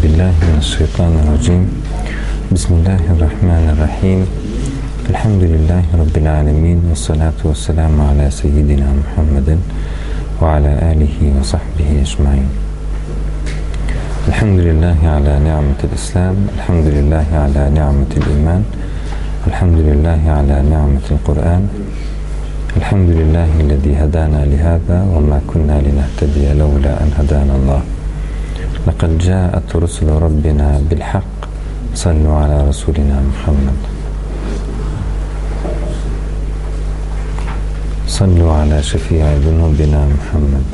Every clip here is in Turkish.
Euzubillahimineşşeytanirracim. Bismillahirrahmanirrahim. Elhamdülillahi Rabbil alemin. Ve salatu ve selamu ala seyyidina Muhammedin ve ala alihi ve sahbihi ecmain. Elhamdülillahi ala ni'metil İslam. Elhamdülillahi ala ni'metil iman. Elhamdülillahi ala ni'metil Kur'an. Elhamdülillahillezî hedâna lihâzâ ve mâ kunnâ linehtediye levlâ en hedânallâh. لَقَدْ جَاءَتْ رُسُلُ رَبِّنَا بِالْحَقِّ صَلُّوا عَلَى رَسُولِنَا مُحَمَّدٍ صَلُّوا عَلَى شَفِيعِ ذُنُوبِنَا مُحَمَّدٍ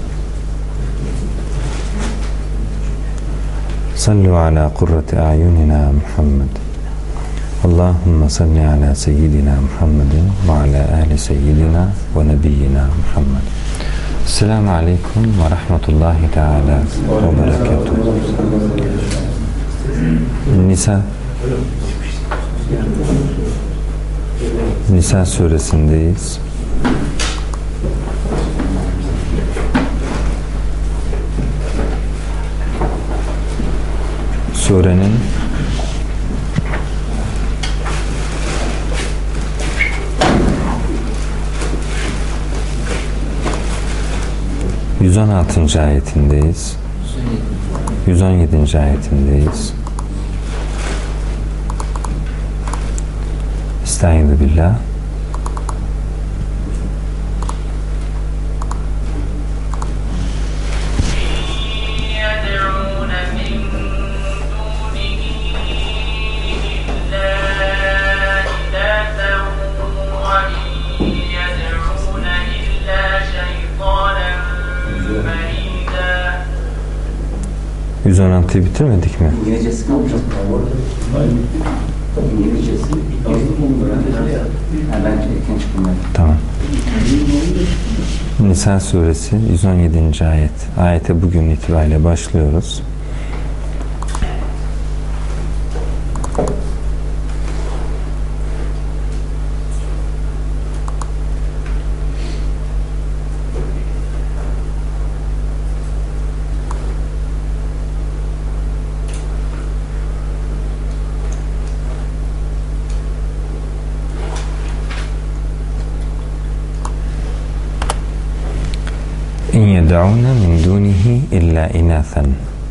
صَلُّوا عَلَى قُرَّةِ أَعْيُنِنَا مُحَمَّدٍ اللهم صل على سيدنا محمد وعلى آل سيدنا ونبينا محمد. Selamun Aleyküm ve Rahmetullahi Teala ve Berekatuhu. Nisa suresindeyiz. Surenin 116. ayetindeyiz. 117. ayetindeyiz. Estaizu billah. %16'yı bitirmedik mi? İngilizcesi kalmış. İngilizcesi. Ben erken çıktım ben. Tamam. Nisa suresi 117. ayet. Ayete bugün itibariyle başlıyoruz. İn yed'ûne min dûnihi illâ inâthen.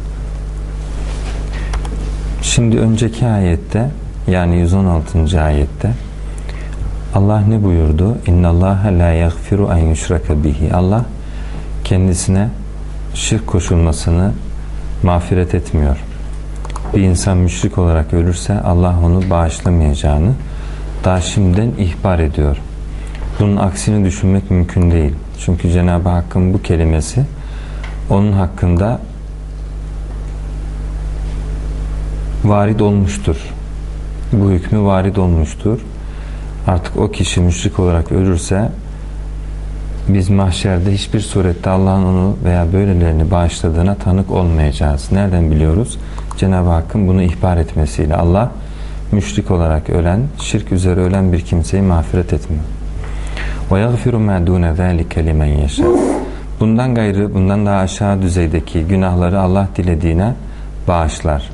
Şimdi önceki ayette, yani 116. ayette Allah ne buyurdu? İnnallâhe lâ yaghfiru en yushrake bihi. Allah kendisine şirk koşulmasını mağfiret etmiyor. Bir insan müşrik olarak ölürse Allah onu bağışlamayacağını daha şimdiden ihbar ediyor. Bunun aksini düşünmek mümkün değil. Çünkü Cenab-ı Hakk'ın bu kelimesi onun hakkında varid olmuştur. Bu hükmü varid olmuştur. Artık o kişi müşrik olarak ölürse biz mahşerde hiçbir surette Allah'ın onu veya böylelerini bağışladığına tanık olmayacağız. Nereden biliyoruz? Cenab-ı Hakk'ın bunu ihbar etmesiyle. Allah müşrik olarak ölen, şirk üzere ölen bir kimseyi mağfiret etmiyor. وَيَغْفِرُ مَا دُونَ ذَٰلِكَ لِمَنْ يَشَاءُ. Bundan gayrı, bundan daha aşağı düzeydeki günahları Allah dilediğine bağışlar.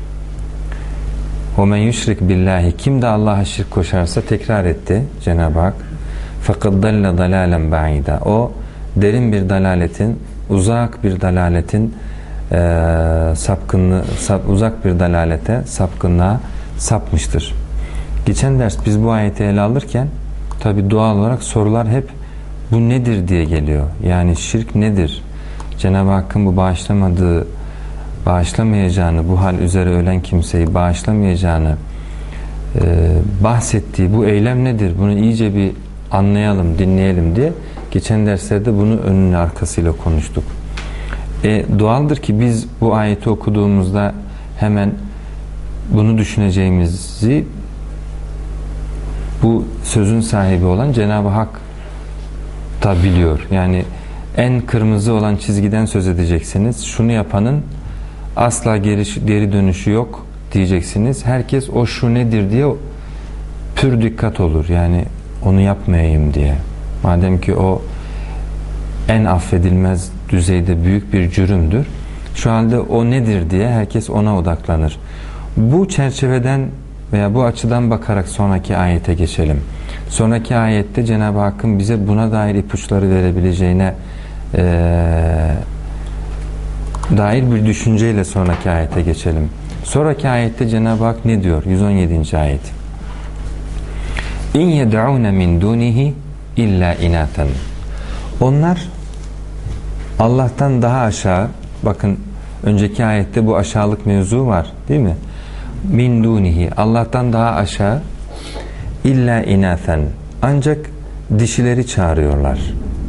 وَمَنْ يُشْرِكْ بِاللّٰهِ. Kim de Allah'a şirk koşarsa, tekrar etti Cenab-ı Hak. فَقَدْ ضَلَّ ضَلَالًا بَعِيدًا. O derin bir dalaletin, uzak bir dalaletin uzak bir dalalete, sapkınlığa sapmıştır. Geçen ders biz bu ayeti ele alırken tabi doğal olarak sorular hep bu nedir diye geliyor. Yani şirk nedir? Cenab-ı Hakk'ın bu bağışlamayacağını, bu hal üzere ölen kimseyi bağışlamayacağını bahsettiği bu eylem nedir? Bunu iyice bir anlayalım, dinleyelim diye geçen derslerde bunu önüne arkasıyla konuştuk. Doğaldır ki biz bu ayeti okuduğumuzda hemen bunu düşüneceğimizi bu sözün sahibi olan Cenab-ı Hak da biliyor. Yani en kırmızı olan çizgiden söz edeceksiniz. Şunu yapanın asla geri dönüşü yok diyeceksiniz. Herkes o şu nedir diye pür dikkat olur. Yani onu yapmayayım diye. Madem ki o en affedilmez düzeyde büyük bir cürümdür. Şu halde o nedir diye herkes ona odaklanır. Bu çerçeveden veya bu açıdan bakarak sonraki ayete geçelim. Sonraki ayette Cenab-ı Hakk'ın bize buna dair ipuçları verebileceğine dair bir düşünceyle sonraki ayete geçelim. Sonraki ayette Cenab-ı Hak ne diyor? 117. ayet. İn yed'ûne min dûnihi illa inaten. Onlar Allah'tan daha aşağı, bakın önceki ayette bu aşağılık mevzu var değil mi? Min dûnihi, Allah'tan daha aşağı, illa inaten, ancak dişileri çağırıyorlar.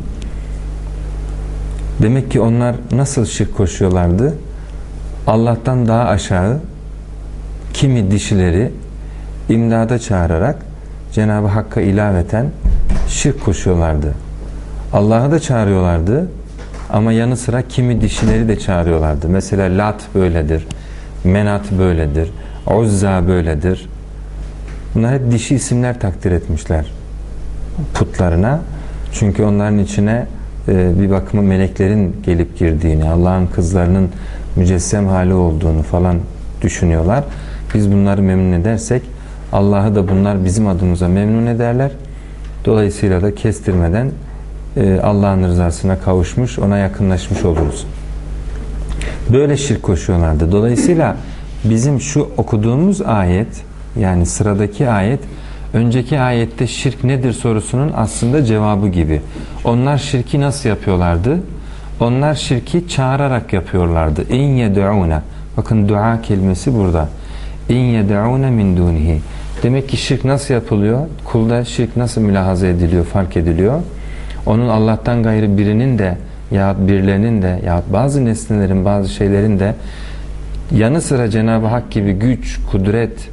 Demek ki onlar nasıl şirk koşuyorlardı? Allah'tan daha aşağı kimi dişileri imdada çağırarak Cenab-ı Hakk'a ilaveten şirk koşuyorlardı. Allah'ı da çağırıyorlardı ama yanı sıra kimi dişileri de çağırıyorlardı. Mesela Lat böyledir, Menat böyledir, Uzza böyledir. Bunlar hep dişi isimler takdir etmişler putlarına. Çünkü onların içine bir bakıma meleklerin gelip girdiğini, Allah'ın kızlarının mücessem hali olduğunu falan düşünüyorlar. Biz bunları memnun edersek Allah'ı da bunlar bizim adımıza memnun ederler. Dolayısıyla da kestirmeden Allah'ın rızasına kavuşmuş, ona yakınlaşmış oluruz. Böyle şirk koşuyorlardı. Dolayısıyla bizim şu okuduğumuz ayet, yani sıradaki ayet, önceki ayette şirk nedir sorusunun aslında cevabı gibi. Onlar şirki nasıl yapıyorlardı? Onlar şirki çağırarak yapıyorlardı. İn yed'ûne. Bakın dua kelimesi burada. İn yed'ûne min dûnihi. Demek ki şirk nasıl yapılıyor? Kulda şirk nasıl mülahaza ediliyor, fark ediliyor? Onun Allah'tan gayrı birinin de ya birilerinin de ya bazı nesnelerin, bazı şeylerin de yanı sıra Cenab-ı Hak gibi güç, kudret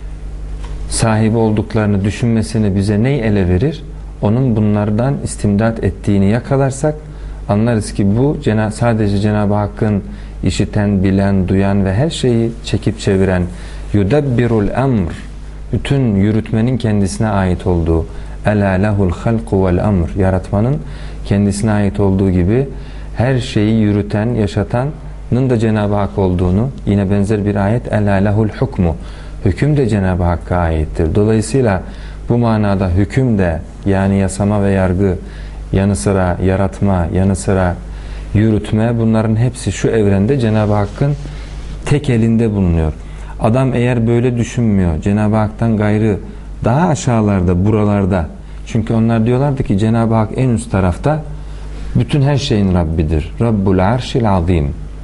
sahibi olduklarını düşünmesini bize ney ele verir? Onun bunlardan istimdat ettiğini yakalarsak anlarız ki bu sadece Cenab-ı Hakk'ın işiten, bilen, duyan ve her şeyi çekip çeviren yudabbirul emr, bütün yürütmenin kendisine ait olduğu, elâ lehul halku vel emr, yaratmanın kendisine ait olduğu gibi her şeyi yürüten, yaşatanın da Cenab-ı Hak olduğunu, yine benzer bir ayet, elâ lehul hukmu, hüküm de Cenab-ı Hakk'a aittir. Dolayısıyla bu manada hüküm de, yani yasama ve yargı, yanı sıra yaratma, yanı sıra yürütme, bunların hepsi şu evrende Cenab-ı Hakk'ın tek elinde bulunuyor. Adam eğer böyle düşünmüyor, Cenab-ı Hak'tan gayrı daha aşağılarda, buralarda, çünkü onlar diyorlardı ki Cenab-ı Hak en üst tarafta bütün her şeyin Rabbidir. Rabbul arşil azim.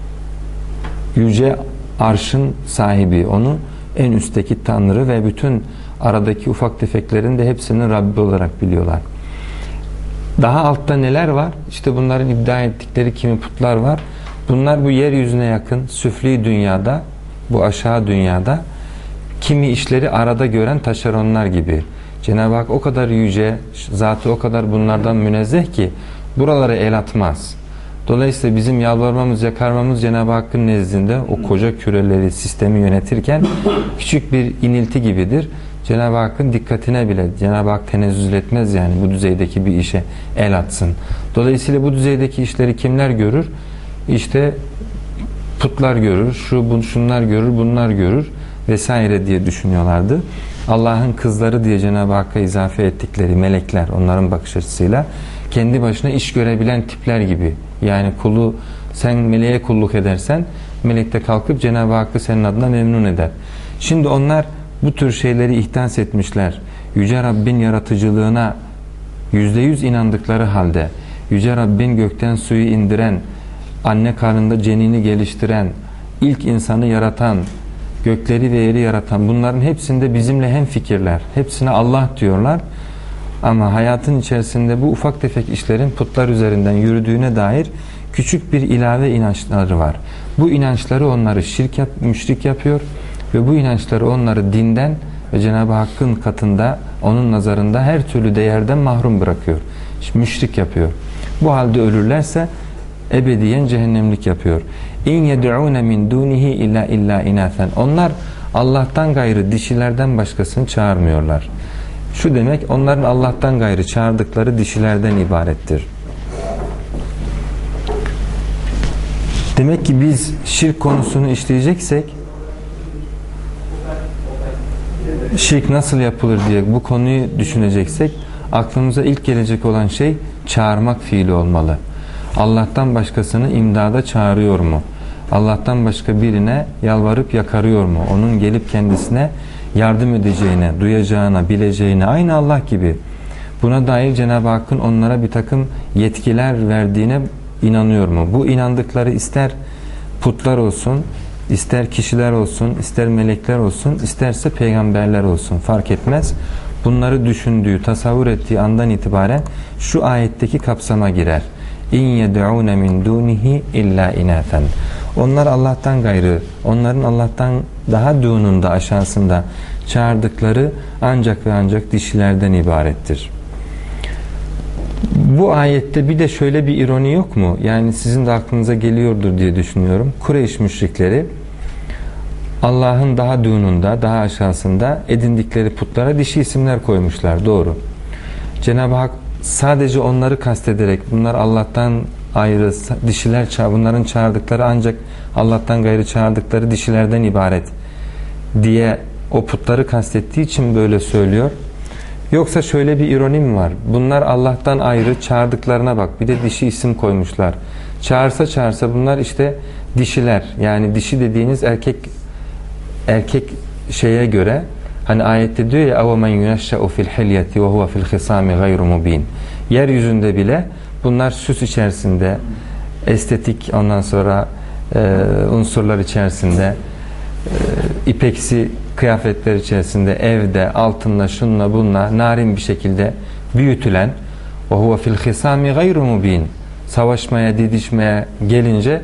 Yüce arşın sahibi, onu en üstteki Tanrı ve bütün aradaki ufak tefeklerin de hepsinin Rabbi olarak biliyorlar. Daha altta neler var? İşte bunların iddia ettikleri kimi putlar var. Bunlar bu yeryüzüne yakın süfli dünyada, bu aşağı dünyada kimi işleri arada gören taşeronlar gibi. Cenab-ı Hak o kadar yüce, zatı o kadar bunlardan münezzeh ki buralara el atmaz. Dolayısıyla bizim yalvarmamız, yakarmamız Cenab-ı Hakk'ın nezdinde o koca küreleri, sistemi yönetirken küçük bir inilti gibidir. Cenab-ı Hakk'ın dikkatine bile Cenab-ı Hak tenezzül etmez, yani bu düzeydeki bir işe el atsın. Dolayısıyla bu düzeydeki işleri kimler görür? İşte putlar görür, şunlar görür, bunlar görür vesaire diye düşünüyorlardı. Allah'ın kızları diye Cenab-ı Hakk'a izafe ettikleri melekler, onların bakış açısıyla kendi başına iş görebilen tipler gibi. Yani kulu, sen meleğe kulluk edersen melek de kalkıp Cenab-ı Hakk'ı senin adına memnun eder. Şimdi onlar bu tür şeyleri ihdas etmişler. Yüce Rabbin yaratıcılığına %100 inandıkları halde, Yüce Rabbin gökten suyu indiren, anne karnında cenini geliştiren, ilk insanı yaratan, gökleri ve yeri yaratan, bunların hepsinde bizimle hemfikirler. Hepsine Allah diyorlar. Ama hayatın içerisinde bu ufak tefek işlerin putlar üzerinden yürüdüğüne dair küçük bir ilave inançları var. Bu inançları onları müşrik yapıyor ve bu inançları onları dinden ve Cenab-ı Hakk'ın katında, onun nazarında her türlü değerden mahrum bırakıyor. Müşrik yapıyor. Bu halde ölürlerse ebediyen cehennemlik yapıyor. İn yed'ûne min dûnihi illa inathen. Onlar Allah'tan gayrı dişilerden başkasını çağırmıyorlar. Şu demek, onların Allah'tan gayrı çağırdıkları dişilerden ibarettir. Demek ki biz şirk konusunu işleyeceksek, şirk nasıl yapılır diye bu konuyu düşüneceksek, aklımıza ilk gelecek olan şey çağırmak fiili olmalı. Allah'tan başkasını imdada çağırıyor mu? Allah'tan başka birine yalvarıp yakarıyor mu? Onun gelip kendisine yardım edeceğine, duyacağına, bileceğine, aynı Allah gibi. Buna dair Cenab-ı Hakk'ın onlara bir takım yetkiler verdiğine inanıyor mu? Bu inandıkları ister putlar olsun, ister kişiler olsun, ister melekler olsun, isterse peygamberler olsun, fark etmez. Bunları düşündüğü, tasavvur ettiği andan itibaren şu ayetteki kapsama girer. İn yed'ûne min dûnihi illâ inâfen. Onlar Allah'tan gayrı, onların Allah'tan daha dununda, aşağısında çağırdıkları ancak ve ancak dişilerden ibarettir. Bu ayette bir de şöyle bir ironi yok mu? Yani sizin de aklınıza geliyordur diye düşünüyorum. Kureyş müşrikleri Allah'ın daha dununda, daha aşağısında edindikleri putlara dişi isimler koymuşlar. Doğru. Cenab-ı Hak sadece onları kastederek bunlar Allah'tan ayrı dişiler, bunların çağırdıkları ancak Allah'tan gayrı çağırdıkları dişilerden ibaret diye o putları kastettiği için böyle söylüyor. Yoksa şöyle bir ironi mi var? Bunlar Allah'tan ayrı çağırdıklarına bak. Bir de dişi isim koymuşlar. Çağırsa bunlar işte dişiler. Yani dişi dediğiniz erkek şeye göre, hani ayette diyor ya اَوَمَنْ يُنَشَّأُ فِي الْحِلْيَةِ وَهُوَ فِي الْخِصَامِ غَيْرُ مُب۪ينَ. Yeryüzünde bile bunlar süs içerisinde, estetik ondan sonra unsurlar içerisinde, ipeksi kıyafetler içerisinde, evde, altınla, şunla, bunla, narin bir şekilde büyütülen وَهُوَ فِي الْخِصَامِ غَيْرُ مُب۪ينَ. Savaşmaya, didişmeye gelince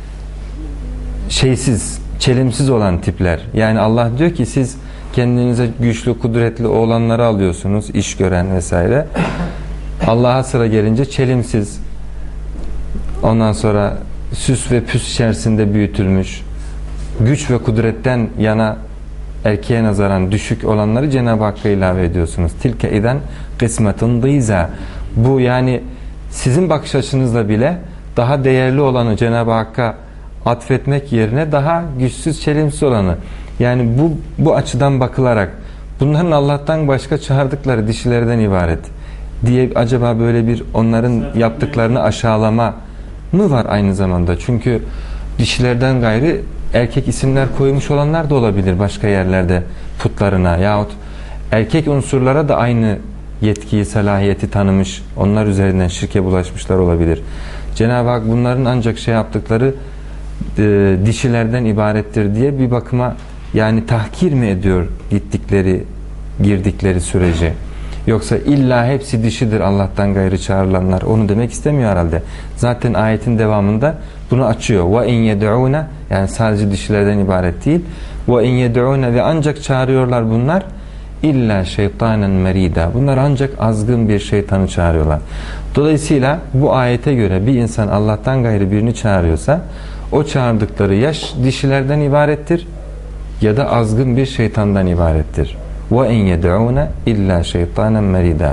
şeysiz, çelimsiz olan tipler. Yani Allah diyor ki siz kendinize güçlü, kudretli olanları alıyorsunuz, iş gören vesaire. Allah'a sıra gelince çelimsiz, ondan sonra süs ve püs içerisinde büyütülmüş, güç ve kudretten yana erkeğe nazaran düşük olanları Cenab-ı Hakk'a ilave ediyorsunuz. Tilke iden kısmetun dîzâ. Bu yani sizin bakış açınızla bile daha değerli olanı Cenab-ı Hakk'a atfetmek yerine daha güçsüz, çelimsiz olanı. Yani bu açıdan bakılarak bunların Allah'tan başka çağırdıkları dişilerden ibaret diye acaba böyle bir onların yaptıklarını aşağılama mı var aynı zamanda? Çünkü dişilerden gayrı erkek isimler koymuş olanlar da olabilir başka yerlerde putlarına, yahut erkek unsurlara da aynı yetkiyi, salahiyeti tanımış, onlar üzerinden şirke bulaşmışlar olabilir. Cenab-ı Hak bunların ancak şey yaptıkları dişilerden ibarettir diye bir bakıma yani tahkir mi ediyor girdikleri süreci? Yoksa illa hepsi dişidir Allah'tan gayrı çağrılanlar, onu demek istemiyor herhalde. Zaten ayetin devamında bunu açıyor. Ve in yed'ûne, yani sadece dişilerden ibaret değil. Ve in yed'ûne, ve ancak çağırıyorlar bunlar illa şeytanen merida. Bunlar ancak azgın bir şeytanı çağırıyorlar. Dolayısıyla bu ayete göre bir insan Allah'tan gayrı birini çağırıyorsa o çağırdıkları ya dişilerden ibarettir ya da azgın bir şeytandan ibarettir. وَاِنْ يَدْعُونَ اِلَّا شَيْطَانًا مَرِيدًا.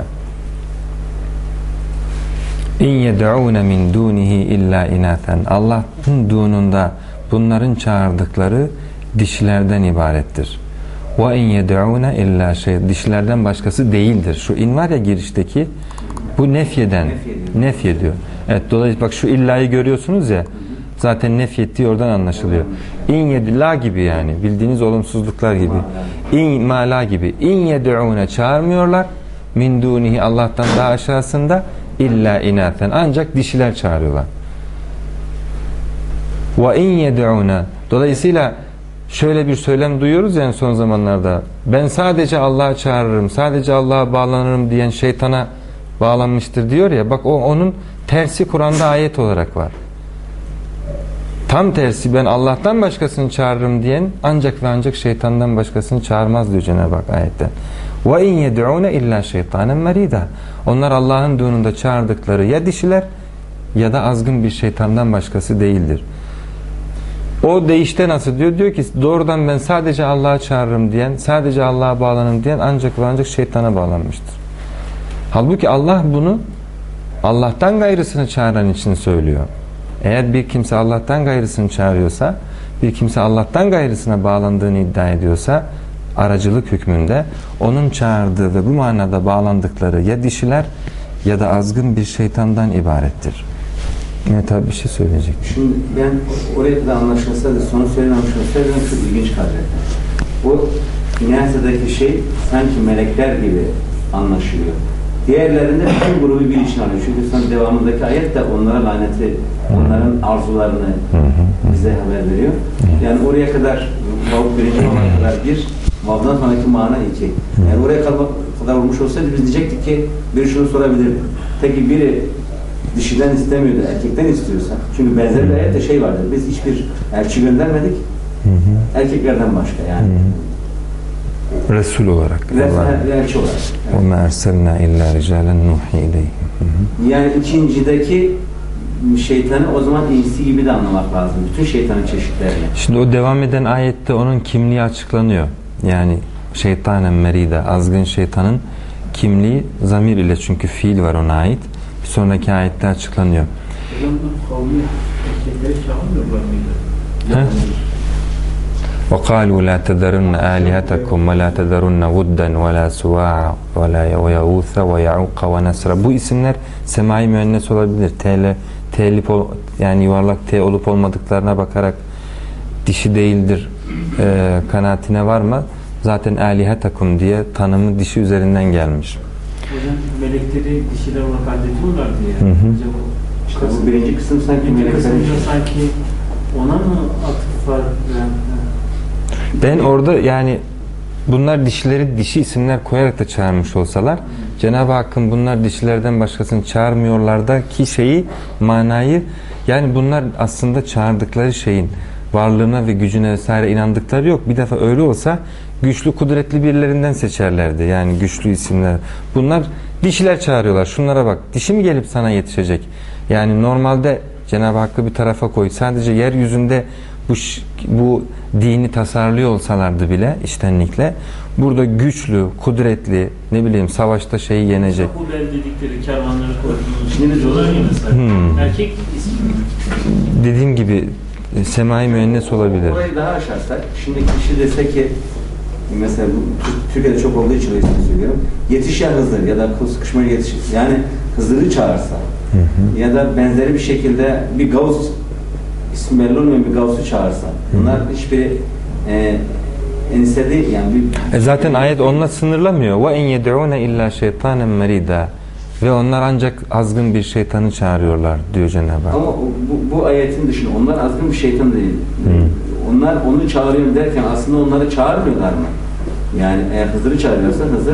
اِنْ يَدْعُونَ مِنْ دُونِهِ اِلَّا اِنَاثًا. Allah'ın dununda bunların çağırdıkları dişilerden ibarettir. وَاِنْ يَدْعُونَ اِلَّا شَيْطَانًا. Dişilerden başkası değildir. Şu in var ya girişteki, bu nefyediyor. Evet, dolayısıyla bak şu illa'yı görüyorsunuz ya, zaten nefyettiği oradan anlaşılıyor. İn yed'la gibi, yani bildiğiniz olumsuzluklar gibi. İn mala gibi. İn yed'ûne, çağırmıyorlar. Min dûnihi, Allah'tan daha aşağısında, illa inaten, ancak dişiler çağırıyorlar. Ve in yed'ûne. Dolayısıyla şöyle bir söylem duyuyoruz yani son zamanlarda. Ben sadece Allah'a çağırırım, sadece Allah'a bağlanırım diyen şeytana bağlanmıştır diyor ya. Bak o onun tersi Kur'an'da ayet olarak var. Tam tersi, ben Allah'tan başkasını çağırırım diyen ancak ve ancak şeytandan başkasını çağırmaz diyor Cenab-ı Hak ayette. Ve in yed'ûne illa şeytanen merida. Onlar Allah'ın dununda çağırdıkları ya dişiler ya da azgın bir şeytandan başkası değildir. O deyişte nasıl diyor? Diyor ki doğrudan ben sadece Allah'a çağırırım diyen, sadece Allah'a bağlanırım diyen ancak ve ancak şeytana bağlanmıştır. Halbuki Allah bunu Allah'tan gayrısını çağıran için söylüyor. Eğer bir kimse Allah'tan gayrısını çağırıyorsa, bir kimse Allah'tan gayrısına bağlandığını iddia ediyorsa, aracılık hükmünde onun çağırdığı ve bu manada bağlandıkları ya dişiler ya da azgın bir şeytandan ibarettir. Evet abi, bir şey söyleyecek. Şimdi ben oraya kadar anlaşılsaydı, sonra söylememiş olsaydı çok ilginç kalacak. O İnyase'deki şey sanki melekler gibi anlaşılıyor. Diğerlerinde bütün grubu bir için alıyor. Çünkü sonra devamındaki ayet de onlara laneti, onların arzularını bize haber veriyor. Yani oraya kadar, birinci olana kadar bir, vav'dan sonraki mana iki. Yani oraya kadar olmuş olsaydı biz diyecektik ki biri şunu sorabilirdi. Peki biri dişiden istemiyordu, erkekten istiyorsa. Çünkü benzer bir ayette şey vardır. Biz hiçbir elçi göndermedik. Erkeklerden başka yani. Resul olarak. Elçi olarak. وَمَا أَرْسَلْنَا إِلَّا رِجَالًا نُوحِي إِلَيْهِمْ. Yani ikincideki şeytanı o zaman insi gibi de anlamak lazım. Bütün şeytanın çeşitlerini. Şimdi o devam eden ayette onun kimliği açıklanıyor. Yani şeytanen meride, azgın şeytanın kimliği zamir ile, çünkü fiil var ona ait. Bir sonraki ayette açıklanıyor. وَقَالُوا لَا تَذَرُنَّ آلِهَتَكُمْ وَلَا تَذَرُنَّ وُدًّا وَلَا سُوَاعًا وَلَا وَيَغُوثَ وَيَعُوقَ وَنَسْرًا. Bu isimler semai müennes olabilir. Yani yuvarlak T olup olmadıklarına bakarak dişi değildir kanaatine var mı? Zaten alihatakum diye tanımı dişi üzerinden gelmiş. Hocam melekleri dişiler olarak addediyorlar diye. İşte bu birinci kısım sanki meleklerin sanki ona mı atıf var? Ben orada yani bunlar dişileri dişi isimler koyarak da çağırmış olsalar, Cenab-ı Hakk'ın bunlar dişilerden başkasını çağırmıyorlar da ki şeyi, manayı, yani bunlar aslında çağırdıkları şeyin varlığına ve gücüne vesaire inandıkları yok. Bir defa öyle olsa güçlü kudretli birilerinden seçerlerdi. Yani güçlü isimler. Bunlar dişiler çağırıyorlar. Şunlara bak. Dişi mi gelip sana yetişecek? Yani normalde Cenab-ı Hakk'ı bir tarafa koy. Sadece yeryüzünde bu dini tasarlıyor olsalardı bile içtenlikle, burada güçlü, kudretli, ne bileyim savaşta şeyi yenecek. Bu dedikleri kervanları koyduğunuz şimdi diyorlar ya mesela. Erkek ismi. Dediğim gibi semai müennes olabilir. Orayı daha aşarsak, şimdi kişi dese ki mesela Türkiye'de çok olduğu için ismini söylüyorum. Yetiş ya Hızır ya da kul sıkışmaya yetiş. Yani Hızır'ı çağırsa ya da benzeri bir şekilde bir Gavs, ismi belli olmayan bir Gavs'u çağırsa, bunlar hiçbir ensedi yani bir... Zaten ayet onunla sınırlamıyor. Ve en yed'ûne illa şeytanen merida. Ve onlar ancak azgın bir şeytanı çağırıyorlar diyor Cenab-ı Hak. Ama bu ayetin dışında onlar azgın bir şeytan değil. Onlar onu çağırıyor derken aslında onları çağırmıyorlar mı? Yani eğer Hızır'ı çağırıyorsa Hızır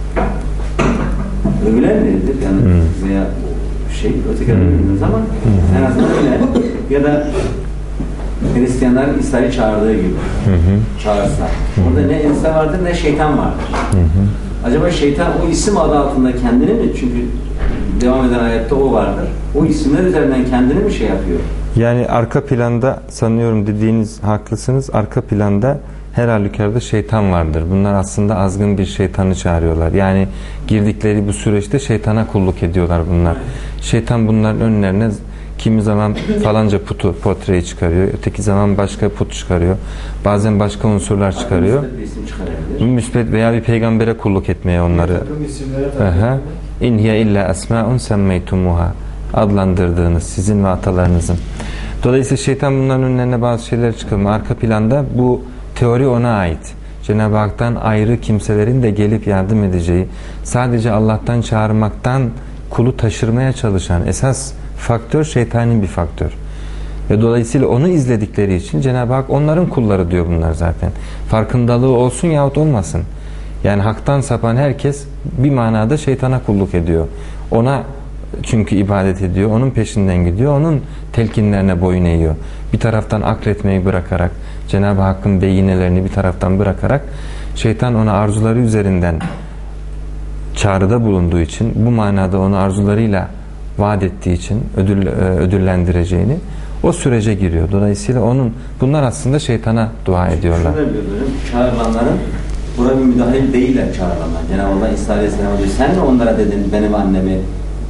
övülen biridir yani veya öteki bilmiyoruz ama en azından öyle. Ya da Hristiyanların İsa'yı çağırdığı gibi çağırsa. Orada ne insan vardır ne şeytan vardır. Acaba şeytan o isim adı altında kendini mi? Çünkü devam eden ayette o vardır. O isimler üzerinden kendini mi şey yapıyor? Yani arka planda sanıyorum dediğiniz haklısınız. Arka planda her halükarda şeytan vardır. Bunlar aslında azgın bir şeytanı çağırıyorlar. Yani girdikleri bu süreçte şeytana kulluk ediyorlar bunlar. Şeytan bunların önlerine kimi zaman falanca portreyi çıkarıyor. Öteki zaman başka put çıkarıyor. Bazen başka unsurlar çıkarıyor. Müsbet veya bir peygambere kulluk etmeye onları. İn hiye illa esma'un semmeytumuha. Adlandırdığınız sizin ve atalarınızın. Dolayısıyla şeytan bunların önlerine bazı şeyler çıkarıyor. Arka planda bu teori ona ait. Cenab-ı Hak'tan ayrı kimselerin de gelip yardım edeceği, sadece Allah'tan çağırmaktan kulu taşırmaya çalışan esas faktör şeytanın bir faktör. Ve dolayısıyla onu izledikleri için Cenab-ı Hak onların kulları diyor bunlar zaten. Farkındalığı olsun yahut olmasın. Yani haktan sapan herkes bir manada şeytana kulluk ediyor. Ona çünkü ibadet ediyor, onun peşinden gidiyor, onun telkinlerine boyun eğiyor. Bir taraftan akletmeyi bırakarak, Cenab-ı Hakk'ın beyinelerini bir taraftan bırakarak, şeytan ona arzuları üzerinden çağrıda bulunduğu için, bu manada onu arzularıyla vaat ettiği için ödüllendireceğini o sürece giriyor. Dolayısıyla bunlar aslında şeytana dua ediyorlar. Şunu diyorum, çağrılanların buna bir müdahil değiller çağrılanlar. Cenab-ı Allah İsa Aleyhisselam diyor, sen mi onlara dedin benim annemi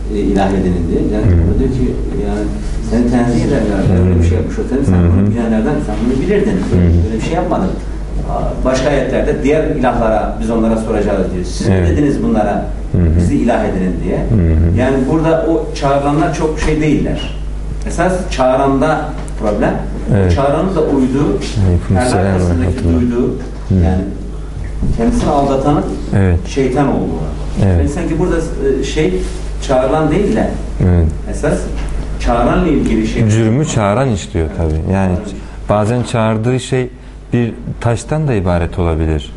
ilah edinin diye. Yani diyor ki yani seni tenzih ederler. Böyle bir şey yapmış olsaydın sen bunu bilenlerden sen bunu bilirdin. Böyle bir şey yapmadın. Başka ayetlerde diğer ilahlara biz onlara soracağız diyor. Siz mi dediniz bunlara bizi ilah edinin diye. Yani burada o çağrılanlar çok şey değiller. Esas çağıranda problem. O çağıranın da uyduğu, perde arkasındaki duyduğu yani kendisini aldatanın şeytan olduğu. Yani sanki burada çağrılan değil de esas çağıranla ilgili şey. Cürmü çağıran işliyor tabii. Yani bazen çağırdığı şey bir taştan da ibaret olabilir.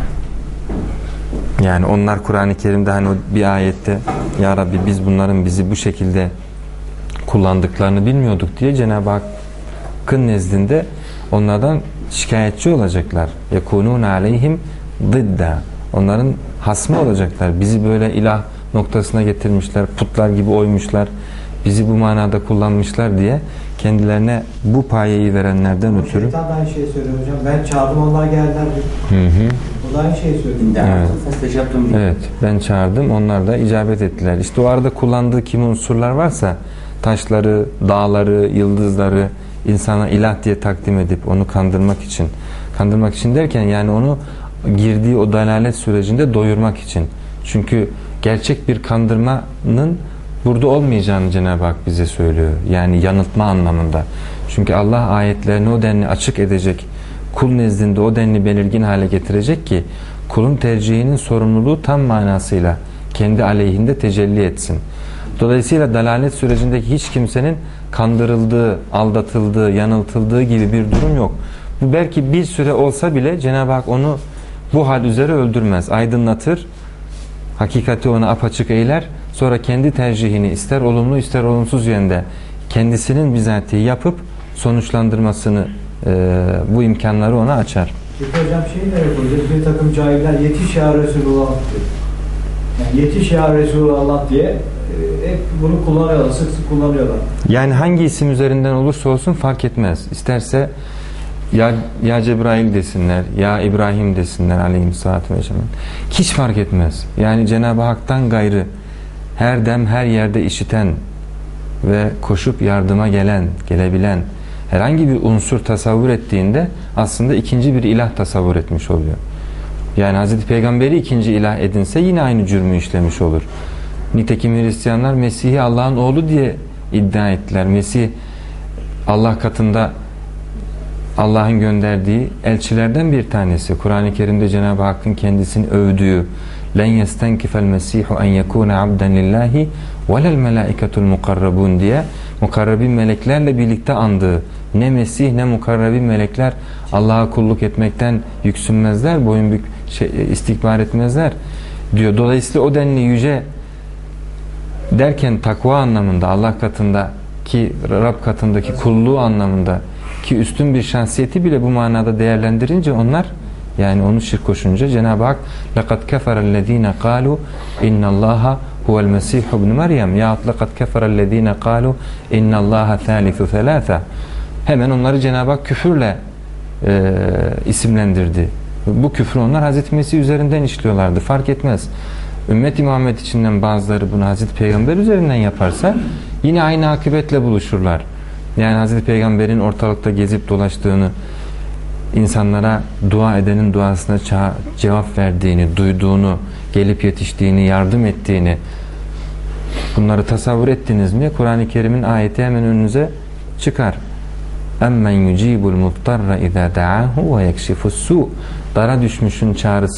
Yani onlar Kur'an-ı Kerim'de hani bir ayette Ya Rabbi biz bunların bizi bu şekilde kullandıklarını bilmiyorduk diye Cenab-ı Hakk'ın nezdinde onlardan şikayetçi olacaklar. يَكُونُونَ عَلَيْهِمْ ضِدَّ Onların hasmı olacaklar. Bizi böyle ilah noktasına getirmişler, putlar gibi oymuşlar, bizi bu manada kullanmışlar diye kendilerine bu payeyi verenlerden ötürü. Şeytan da aynı şeyi söylüyor hocam. Ben çağırdım onlar geldiler diyor. O da aynı şeyi söylüyor. Evet, ben çağırdım onlar da icabet ettiler. İşte o arada kullandığı kimi unsurlar varsa taşları, dağları, yıldızları insana ilah diye takdim edip onu kandırmak için derken yani onu girdiği o dalalet sürecinde doyurmak için. Çünkü gerçek bir kandırmanın burada olmayacağını Cenab-ı Hak bize söylüyor. Yani yanıltma anlamında. Çünkü Allah ayetlerini o denli açık edecek, kul nezdinde o denli belirgin hale getirecek ki kulun tercihinin sorumluluğu tam manasıyla kendi aleyhinde tecelli etsin. Dolayısıyla dalalet sürecindeki hiç kimsenin kandırıldığı, aldatıldığı, yanıltıldığı gibi bir durum yok. Bu belki bir süre olsa bile Cenab-ı Hak onu bu hal üzere öldürmez. Aydınlatır, hakikati ona apaçık eyler. Sonra kendi tercihini ister olumlu ister olumsuz yönde kendisinin bizatihi yapıp sonuçlandırmasını bu imkanları ona açar. Peki hocam ne yapıyoruz? Bir takım cahiller yetiş ya Resulullah diyor. Yani yetiş ya Resulullah diye hep bunu kullanıyorlar, sık sık kullanıyorlar. Yani hangi isim üzerinden olursa olsun fark etmez. İsterse ya Cebrail desinler, ya İbrahim desinler aleyhissalatü vesselam. Hiç fark etmez. Yani Cenab-ı Hak'tan gayrı her dem her yerde işiten ve koşup yardıma gelebilen herhangi bir unsur tasavvur ettiğinde aslında ikinci bir ilah tasavvur etmiş oluyor. Yani Hazreti Peygamber'i ikinci ilah edinse yine aynı cürmü işlemiş olur. Nitekim Hristiyanlar Mesih'i Allah'ın oğlu diye iddia ettiler. Mesih Allah katında Allah'ın gönderdiği elçilerden bir tanesi. Kur'an-ı Kerim'de Cenab-ı Hakk'ın kendisini övdüğü "Len yestenkifel Mesihu en yekune abden lillahi velel melaiketul mukarrabun" diye mukarrabin meleklerle birlikte andığı ne Mesih ne mukarrabin melekler Allah'a kulluk etmekten yüksünmezler, boyun istikbar etmezler diyor. Dolayısıyla o denli yüce derken takva anlamında Allah katındaki Rab katındaki kulluğu anlamında ki üstün bir şahsiyeti bile bu manada değerlendirince onlar yani onu şirk koşunca Cenab-ı Hak لَقَدْ كَفَرَ الَّذ۪ينَ قَالُوا اِنَّ اللّٰهَ هُوَ الْمَسِيحُ بْنُ مَرْيَمْ يَا لَقَدْ كَفَرَ الَّذ۪ينَ قَالُوا اِنَّ اللّٰهَ ثَالِثُ ثَلَاثًا Hemen onları Cenab-ı Hak küfürle isimlendirdi. Bu küfrü onlar Hazreti Mesih üzerinden işliyorlardı. Fark etmez. Ümmet-i Muhammed içinden bazıları bunu Hazreti Peygamber üzerinden yaparsa yine aynı akıbetle buluşurlar. Yani Hazreti Peygamber'in ortalıkta gezip dolaştığını, insanlara dua edenin duasına cevap verdiğini, duyduğunu, gelip yetiştiğini, yardım ettiğini bunları tasavvur ettiniz mi? Kur'an-ı Kerim'in ayeti hemen önünüze çıkar. Emmen yucibul muttarra iza da'ahu ve yekşifus-su. Dara düşmüşün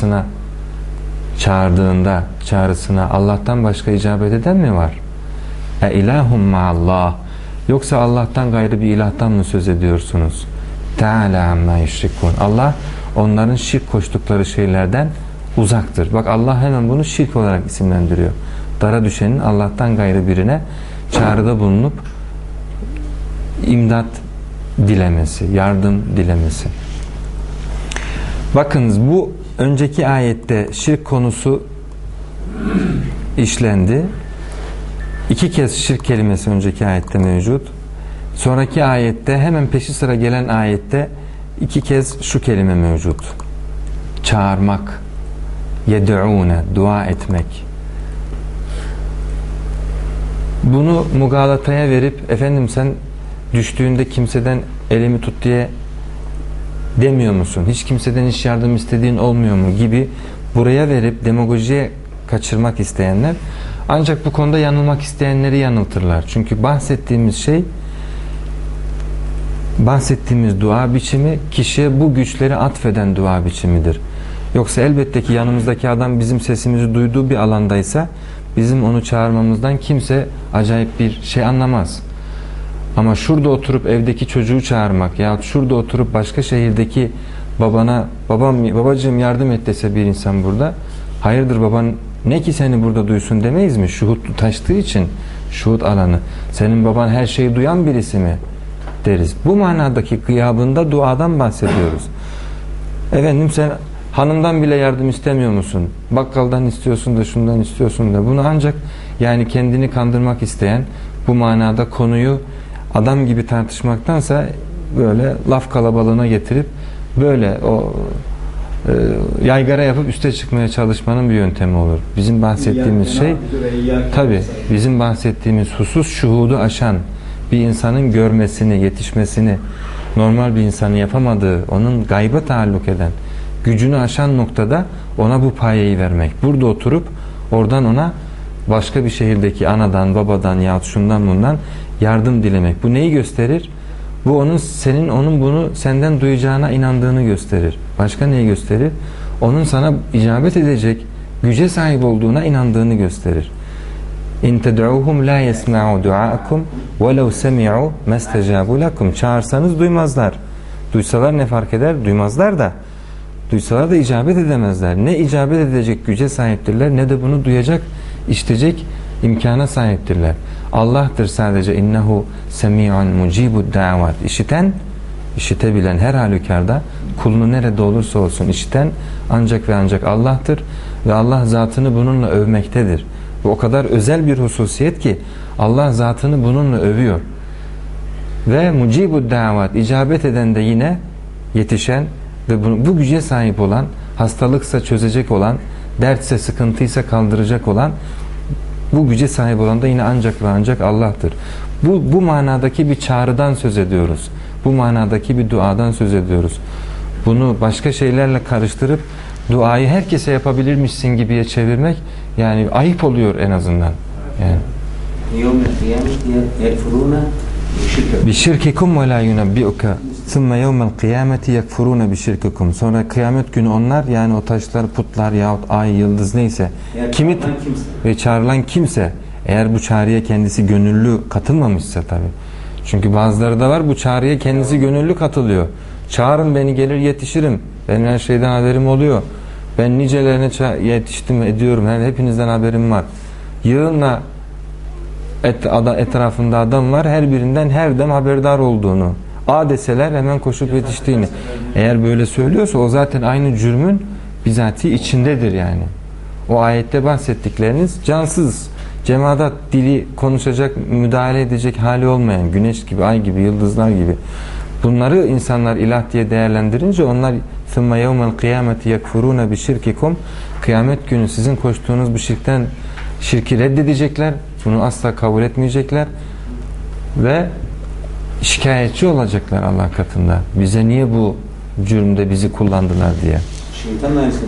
çağrısına Allah'tan başka icabet eden mi var? İlahum ma'allah. Yoksa Allah'tan gayrı bir ilahtan mı söz ediyorsunuz? Teala amma yüşrikun. Allah onların şirk koştukları şeylerden uzaktır. Bak Allah hemen bunu şirk olarak isimlendiriyor. Dara düşenin Allah'tan gayrı birine çağrıda bulunup imdat dilemesi, yardım dilemesi. Bakınız bu önceki ayette şirk konusu işlendi. 2 kez şirk kelimesi önceki ayette mevcut. Sonraki ayette hemen peşi sıra gelen ayette 2 kez şu kelime mevcut. Çağırmak, yed'ûne, dua etmek. Bunu mugalataya verip efendim sen düştüğünde kimseden elimi tut diye demiyor musun? Hiç kimseden hiç yardım istediğin olmuyor mu gibi buraya verip demagojiye kaçırmak isteyenler ancak bu konuda yanılmak isteyenleri yanıltırlar. Çünkü bahsettiğimiz dua biçimi kişiye bu güçleri atfeden dua biçimidir. Yoksa elbette ki yanımızdaki adam bizim sesimizi duyduğu bir alandaysa bizim onu çağırmamızdan kimse acayip bir şey anlamaz. Ama şurada oturup evdeki çocuğu çağırmak yahut şurada oturup başka şehirdeki babacığım yardım et dese bir insan burada, hayırdır baban ne ki seni burada duysun demeyiz mi? Şuhut taştığı için şuhut alanı. Senin baban her şeyi duyan birisi mi deriz. Bu manadaki gıyabında duadan bahsediyoruz. Efendim sen hanımdan bile yardım istemiyor musun? Bakkaldan istiyorsun da şundan istiyorsun da. Bunu ancak yani kendini kandırmak isteyen, bu manada konuyu adam gibi tartışmaktansa böyle laf kalabalığına getirip böyle o yaygara yapıp üste çıkmaya çalışmanın bir yöntemi olur. Bizim bahsettiğimiz şey tabi bizim bahsettiğimiz husus şuhudu aşan bir insanın görmesini, yetişmesini, normal bir insanın yapamadığı, onun gayba taalluk eden, gücünü aşan noktada ona bu payeyi vermek. Burada oturup oradan ona başka bir şehirdeki anadan, babadan yahut şundan bundan yardım dilemek. Bu neyi gösterir? Bu onun bunu senden duyacağına inandığını gösterir. Başka neyi gösterir? Onun sana icabet edecek güce sahip olduğuna inandığını gösterir. İn ted'uhum la yesma'u du'aakum ve lev semi'u mestecabu lekum. Çağırsanız duymazlar. Duysalar ne fark eder? Duymazlar da. Duysalar da icabet edemezler. Ne icabet edecek güce sahiptirler ne de bunu duyacak, işitecek imkana sahiptirler. Allah'tır sadece innehu semi'un mucibud davat. İşitebilen her halükarda kulunu nerede olursa olsun işiten ancak ve ancak Allah'tır ve Allah zatını bununla övmektedir. Bu o kadar özel bir hususiyet ki Allah zatını bununla övüyor. Ve mucibud davat, icabet eden de yine yetişen ve bu güce sahip olan, hastalıksa çözecek olan, dertse sıkıntıysa kaldıracak olan, bu güce sahip olan da yine ancak ve ancak Allah'tır. Bu manadaki bir çağrıdan söz ediyoruz. Bu manadaki bir duadan söz ediyoruz. Bunu başka şeylerle karıştırıp duayı herkese yapabilirmişsin gibiye çevirmek yani ayıp oluyor en azından. Yani bişirkikum ve la yunabbiuka thumma yevmel kıyameti yekfuruna bişirkikum. Sonra kıyamet günü onlar yani o taşlar, putlar yahut ay, yıldız neyse ve çağrılan kimse eğer bu çağrıya kendisi gönüllü katılmamışsa tabi. Çünkü bazıları da var bu çağrıya kendisi gönüllü katılıyor. Çağırın beni gelir yetişirim. Benim her şeyden haberim oluyor. Ben nicelerine yetiştim ediyorum. Hepinizden haberim var. Yığınla etrafında adam var. Her birinden her dem haberdar olduğunu. A deseler hemen koşup yetiştiğini. Eğer böyle söylüyorsa o zaten aynı cürmün bizatihi içindedir yani. O ayette bahsettikleriniz cansız, cemaat dili konuşacak, müdahale edecek hali olmayan, güneş gibi, ay gibi, yıldızlar gibi. Bunları insanlar ilah diye değerlendirince onlar ثُمَّ يَوْمَ الْقِيَامَةِ يَكْفُرُونَ بِشِرْكِكُمْ Kıyamet günü sizin koştuğunuz bu şirki reddedecekler. Bunu asla kabul etmeyecekler. Ve şikayetçi olacaklar Allah katında. Bize niye bu cürümde bizi kullandılar diye. Şeytan aynısını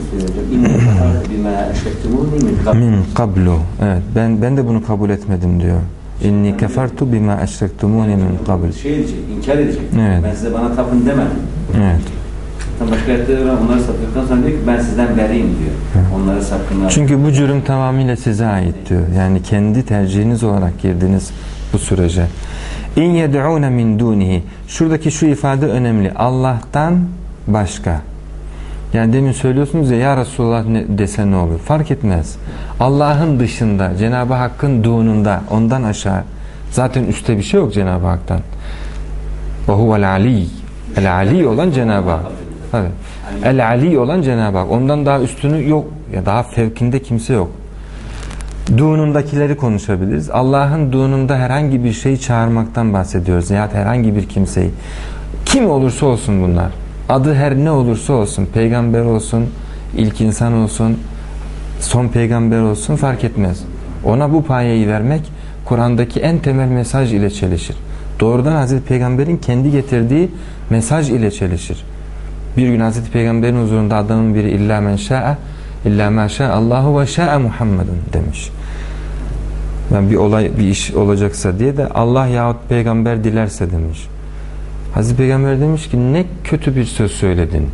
söylüyor. Min qablu. Evet, ben de bunu kabul etmedim diyor. İnni kefertu bima eşrektumuni min qabl. İnkar edecek. Evet. Ben size bana tapın demedim. Evet. Başka ayette onları saptıktan sonra diyor ki ben sizden beriyim diyor. Evet. Onları sapkınlar. Çünkü bu cürüm tamamıyla size ait diyor. Yani kendi tercihiniz olarak girdiniz bu sürece. İn yed'ûne min dûnihi. Şuradaki şu ifade önemli. Allah'tan başka. Yani demin söylüyorsunuz ya Resulullah dese ne olur? Fark etmez. Allah'ın dışında, Cenab-ı Hakk'ınduğununda, ondan aşağı. Zaten üstte bir şey yok Cenab-ı Hak'tan. Ve huvel Ali. El Ali olan Cenab-ı Hak. Evet. El Ali olan Cenab-ı Hak. Ondan daha üstünü yok. Ya daha fevkinde kimse yok.Duğunundakileri konuşabiliriz. Allah'ınduğununda herhangi bir şeyi çağırmaktan bahsediyoruz. Ya herhangi bir kimseyi. Kim olursa olsun bunlar. Adı her ne olursa olsun. Peygamber olsun, ilk insan olsun, son peygamber olsun fark etmez. Ona bu payeyi vermek, Kur'an'daki en temel mesaj ile çelişir. Doğrudan Hazreti Peygamber'in kendi getirdiği mesaj ile çelişir. Bir gün Hazreti Peygamber'in huzurunda adamın biri illa men şa'a illa ma şa'a Allahu ve şa'a Muhammedun demiş. Yani bir iş olacaksa diye de Allah yahut peygamber dilerse demiş. Hazreti Peygamber demiş ki ne kötü bir söz söyledin.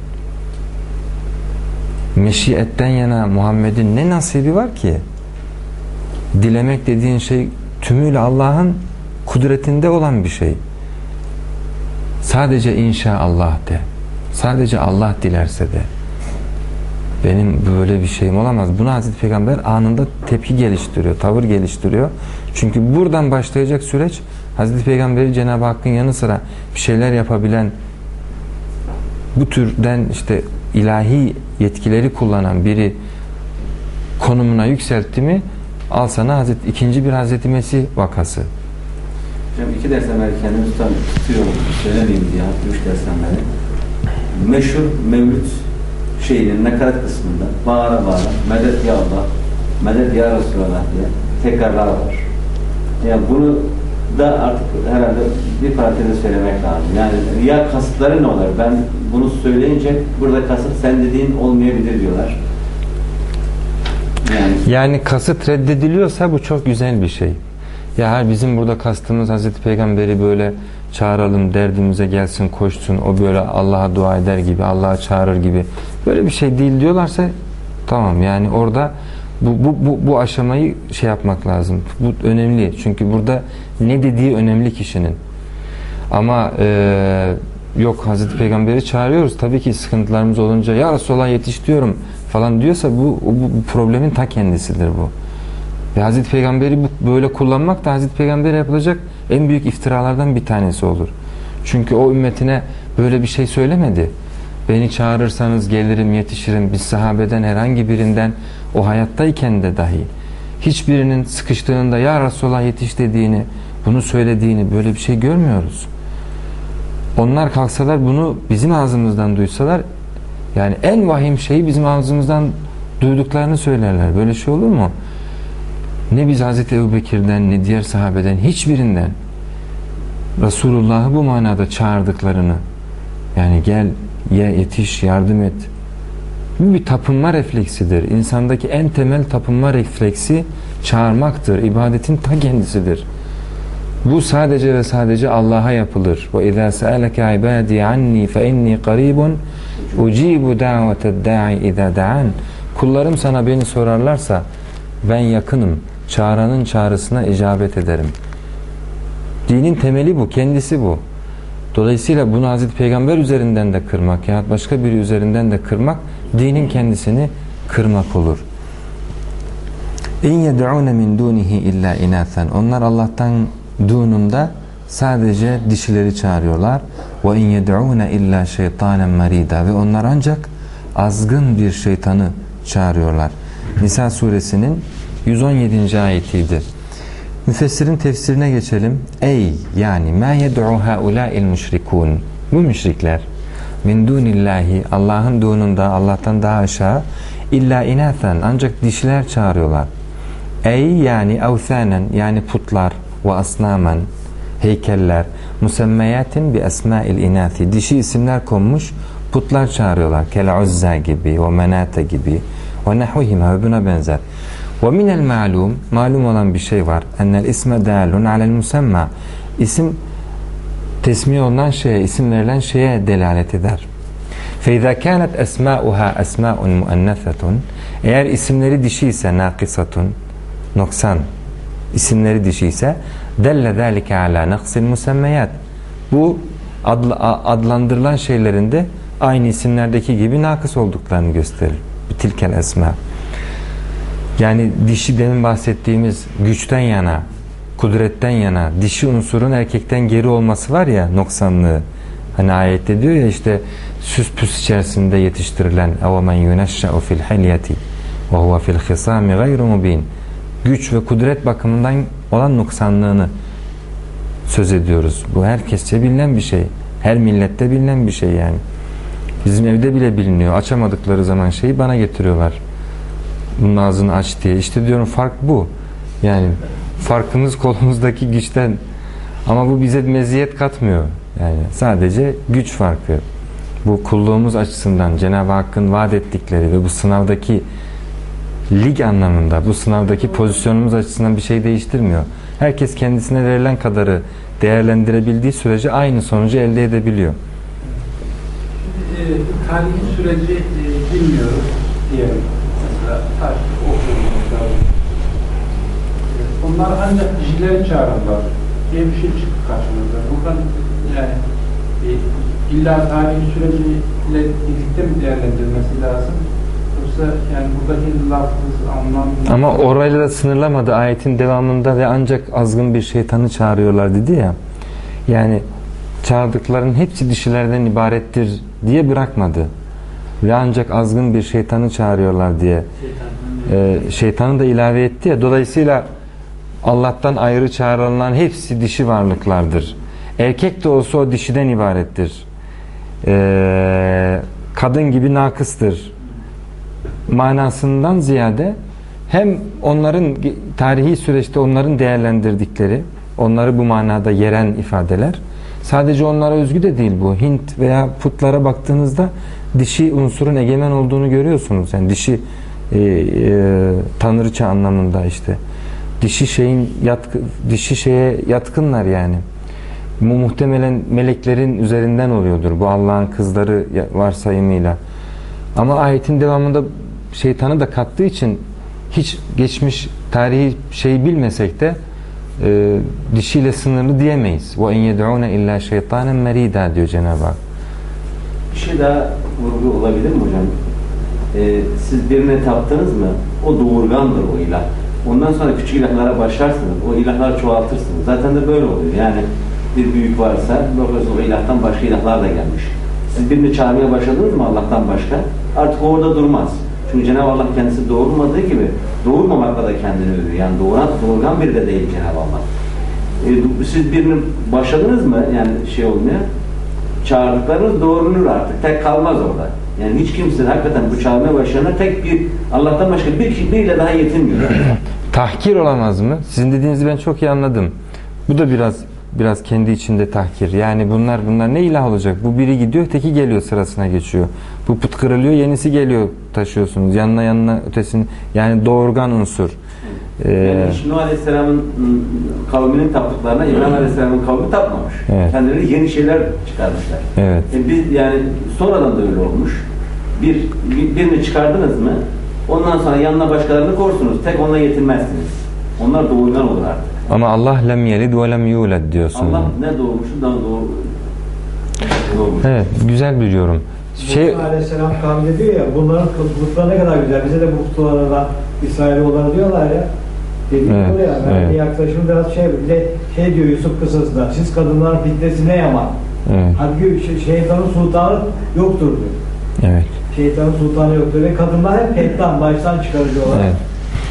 Meşiyetten yana Muhammed'in ne nasibi var ki? Dilemek dediğin şey tümüyle Allah'ın kudretinde olan bir şey. Sadece inşaallah de. Sadece Allah dilerse de. Benim böyle bir şeyim olamaz. Buna Hazreti Peygamber anında tepki geliştiriyor, tavır geliştiriyor. Çünkü buradan başlayacak süreç Hazreti Peygamber'i Cenab-ı Hakk'ın yanı sıra bir şeyler yapabilen, bu türden işte ilahi yetkileri kullanan biri konumuna yükseltti mi, al sana ikinci bir Hazreti Mesih vakası. Hocam 2 dersten beri kendimi tutuyorum, söylemeyeyim diye, 3 dersten beri. Meşhur Mevlüt şeyinin nakarat kısmında bağıra bağıra medet ya Allah, medet ya Resulallah diye tekrarlar var. Yani bunu da artık herhalde bir parantezde söylemek lazım. Yani ya kasıtları ne olur? Ben bunu söyleyince burada kasıt sen dediğin olmayabilir diyorlar. Yani kasıt reddediliyorsa bu çok güzel bir şey. Ya bizim burada kastımız Hazreti Peygamber'i böyle çağıralım, derdimize gelsin, koşsun, o böyle Allah'a dua eder gibi, Allah'a çağırır gibi böyle bir şey değil diyorlarsa tamam, yani orada bu aşamayı şey yapmak lazım. Bu önemli. Çünkü burada ne dediği önemli kişinin. Ama yok Hazreti Peygamber'i çağırıyoruz. Tabii ki sıkıntılarımız olunca ya Resulallah yetiş diyorum falan diyorsa bu problemin ta kendisidir bu. Ve Hazreti Peygamber'i böyle kullanmak da Hazreti Peygamber'e yapılacak en büyük iftiralardan bir tanesi olur. Çünkü o ümmetine böyle bir şey söylemedi. Beni çağırırsanız gelirim, yetişirim. Biz sahabeden herhangi birinden o hayattayken de dahi hiçbirinin sıkıştığında ya Resulallah yetiş dediğini, bunu söylediğini, böyle bir şey görmüyoruz. Onlar kalksalar bunu bizim ağzımızdan duysalar, yani en vahim şeyi bizim ağzımızdan duyduklarını söylerler. Böyle şey olur mu? Ne biz Hazreti Ebubekir'den ne diğer sahabeden hiçbirinden Resulullah'ı bu manada çağırdıklarını, yani gel, yetiş, yardım et. Bu bir tapınma refleksidir. İnsandaki en temel tapınma refleksi çağırmaktır. İbadetin ta kendisidir. Bu sadece ve sadece Allah'a yapılır. وَاِذَا سَأَلَكَ عِبَادِي عَنِّي فَاِنِّي قَرِيبٌ اُجِيبُ دَعْوَةَ الدَّاعِ اِذَا دَعَانِ. Kullarım sana beni sorarlarsa ben yakınım. Çağıranın çağrısına icabet ederim. Dinin temeli bu, kendisi bu. Dolayısıyla bunu Hazreti Peygamber üzerinden de kırmak ya başka biri üzerinden de kırmak dinin kendisini kırmak olur. İn yed'un min dunihi illa inathan. Onlar Allah'tan dununda sadece dişileri çağırıyorlar. Ve in yed'un illa şeytanen marida. Ve onlar ancak azgın bir şeytanı çağırıyorlar. Nisa suresinin 117. ayetiydi. Müfessirin tefsirine geçelim. Ey yani ma yed'u haula'il müşrikun. Bu müşrikler min dunillahi Allah'ın dununda Allah'tan daha aşağı illa inathan ancak dişiler çağırıyorlar. Ey yani evthanen yani putlar ve asnamen heykeller musemmeyatin bi esma'il inathi dişi isimler konmuş putlar çağırıyorlar. Kel Uzza gibi ve Menate gibi ve nahvihima ve buna benzer. Ve minel malum olan bir şey var. Ennel isme dalun alel musemma. İsim tesmi olunan şeye, isim verilen şeye delalet eder. فَاِذَا كَانَتْ اَسْمَاؤُهَا اَسْمَاءٌ مُؤَنَّثَةٌ eğer isimleri dişi ise nakisatun, noksan isimleri dişi ise دَلَّ ذَٰلِكَ عَلَى نَقْسِ الْمُسَمَّيَاتِ bu adlandırılan şeylerin de aynı isimlerdeki gibi nakıs olduklarını gösterir. Tilkel esma. Yani dişi demin bahsettiğimiz güçten yana, kudretten yana, dişi unsurun erkekten geri olması var ya, noksanlığı. Hani ayette diyor ya işte süs püs içerisinde yetiştirilen اَوَمَنْ يُنَشَّأُ فِي الْحَلْيَةِ وَهُوَ فِي الْخِصَامِ غَيْرُ مُب۪ينَ güç ve kudret bakımından olan noksanlığını söz ediyoruz. Bu herkesçe bilinen bir şey. Her millette bilinen bir şey yani. Bizim evde bile biliniyor. Açamadıkları zaman şeyi bana getiriyorlar. Bunun ağzını aç diye. İşte diyorum fark bu. Yani farkımız kolumuzdaki güçten. Ama bu bize meziyet katmıyor. Yani sadece güç farkı. Bu kulluğumuz açısından Cenab-ı Hakk'ın vaat ettikleri ve bu sınavdaki lig anlamında, bu sınavdaki pozisyonumuz açısından bir şey değiştirmiyor. Herkes kendisine verilen kadarı değerlendirebildiği sürece aynı sonucu elde edebiliyor. Tarihi süreci bilmiyoruz diyelim. Mesela tarih okuyoruz. Onlar ancak kişileri çağırırlar diye bir şey çıktı karşımıza. Buradan yani illa tarihi süreciyle birlikte mi değerlendirilmesi lazım? Yoksa yani buradaki lafız, anlam... Ama orayla da sınırlamadı. Ayetin devamında ve ancak azgın bir şeytanı çağırıyorlar dedi ya. Yani çağırdıkların hepsi dişilerden ibarettir diye bırakmadı. Ve ancak azgın bir şeytanı çağırıyorlar diye. Şeytanı da ilave etti ya. Dolayısıyla Allah'tan ayrı çağrılanların hepsi dişi varlıklardır. Erkek de olsa o dişiden ibarettir. Kadın gibi nakıstır. Manasından ziyade hem onların tarihi süreçte onların değerlendirdikleri, onları bu manada yeren ifadeler, sadece onlara özgü de değil bu. Hint veya putlara baktığınızda dişi unsurun egemen olduğunu görüyorsunuz. Yani dişi tanrıça anlamında işte. Dişi şeye yatkınlar yani. Bu muhtemelen meleklerin üzerinden oluyordur. Bu Allah'ın kızları varsayımıyla. Ama ayetin devamında şeytanı da kattığı için hiç geçmiş tarihi şeyi bilmesek de dişiyle sınırlı diyemeyiz. وَاِنْ يَدْعُونَ اِلَّا شَيْطَانًا مَر۪يدًا diyor Cenab-ı Hak. Bir şey daha vurgu olabilir mi hocam? Siz birine taptınız mı? O doğurgandır o ilah. Ondan sonra küçük ilahlara başlarsınız. O ilahları çoğaltırsınız. Zaten de böyle oluyor. Yani bir büyük varsa bakıyorsunuz o ilahtan başka ilahlar da gelmiş. Siz birini çağırmaya başladınız mı Allah'tan başka? Artık orada durmaz. Çünkü Cenab-ı Allah kendisi doğurmadığı gibi doğurmamakla da kendini övüyor. Yani doğurgan biri de değil Cenab-ı Allah. Siz birini başladınız mı? Yani şey olmuyor. Çağırdıklarınız doğrunur artık. Tek kalmaz orada. Yani hiç kimse hakikaten bu çağırmaya başlayana tek bir Allah'tan başka biriyle daha yetinmiyor. Tahkir olamaz mı? Sizin dediğinizi ben çok iyi anladım. Bu da biraz kendi içinde tahkir. Yani bunlar ne ilah olacak? Bu biri gidiyor, teki geliyor, sırasına geçiyor. Bu put kırılıyor, yenisi geliyor, taşıyorsunuz. Yanına ötesini. Yani doğurgan unsur. Yani Nuh Aleyhisselam'ın kavminin taptıklarına İbrahim Aleyhisselam'ın kavmi tapmamış. Evet. Kendileri yeni şeyler çıkarmışlar. Evet. Biz yani sonradan da öyle olmuş. Birini çıkardınız mı ondan sonra yanına başkalarını korsunuz. Tek onunla yetinmezsiniz. Onlar doğurgan olur artık. Ama Allah lem yelid ve lem yulad diyorsun. Allah ne doğurmuştu daha doğurmuş. Evet, güzel bir yorum. Musa Aleyhisselam kavmi diyor ya, bunların kılıkları ne kadar güzel. Bize de bu kutulardan İsrailoğulları diyorlar ya. Dediğim evet, ya. Evet. Yaklaşım biraz bir de diyor Yusuf kıssasında. Siz kadınların fitnesi ne yaman. Evet. Halbuki şeytanın sultanı yoktur diyor. Evet. Şeytanın sultanı yoktur ve kadınlar hep pettan, baştan çıkarıcı olarak. Evet.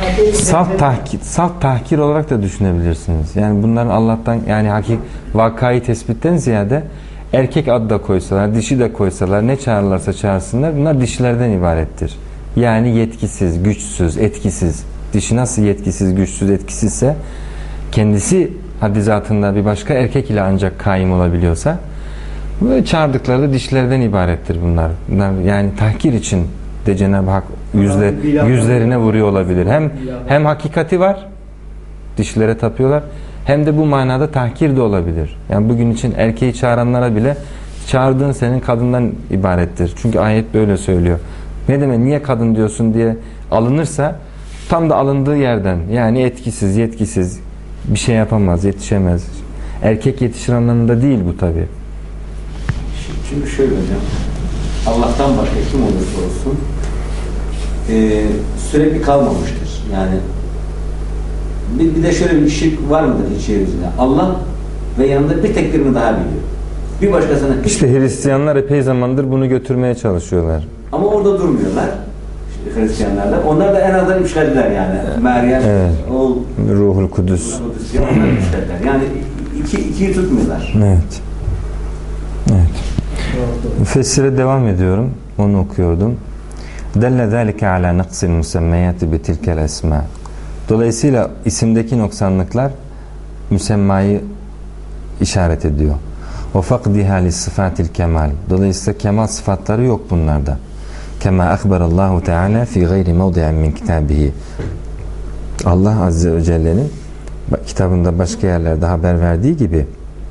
Salt tahkir olarak da düşünebilirsiniz. Yani bunların Allah'tan yani vakayı tespitten ziyade erkek adı da koysalar, dişi de koysalar, ne çağırırlarsa çağırsınlar, bunlar dişilerden ibarettir. Yani yetkisiz, güçsüz, etkisiz. Dişi nasıl yetkisiz, güçsüz, etkisizse kendisi haddi zatında bir başka erkek ile ancak kaim olabiliyorsa böyle çağırdıkları da dişlerden ibarettir bunlar. Yani tahkir için de Cenab-ı Hak yüzlerine vuruyor olabilir. Hem hakikati var, dişlere tapıyorlar, hem de bu manada tahkir de olabilir. Yani bugün için erkeği çağıranlara bile çağırdığın senin kadından ibarettir. Çünkü ayet böyle söylüyor. Ne demek, niye kadın diyorsun diye alınırsa tam da alındığı yerden, yani etkisiz, yetkisiz, bir şey yapamaz, yetişemez. Erkek yetişir anlamında değil bu tabi. Çünkü şöyle hocam, Allah'tan başka kim olursa olsun sürekli kalmamıştır. Yani bir de şöyle bir şirk var mıdır hiç yeryüzünde? Allah ve yanında bir tek birini daha biliyor. Bir başkasına... İşte Hristiyanlar epey zamandır bunu götürmeye çalışıyorlar. Ama orada durmuyorlar. İşte Hristiyanlar da. Onlar da en azından üçlediler yani. Meryem, evet. o Ruhul Kudüs. Onlar üçlediler. Yani ikiyi tutmuyorlar. Evet. Evet. Müfessire devam ediyorum. Onu okuyordum. Delle zâlike alâ naqsil musemmeyâti betilkel esmâ. Dolayısıyla isimdeki noksanlıklar müsemmayı işaret ediyor. O fakdiha li sıfatil kemal. Dolayısıyla kemal sıfatları yok bunlarda. Kema akbarallahu teala fi gayri mevdi'in min kitabihi. Allah Azze ve Celle'nin kitabında başka yerlerde haber verdiği gibi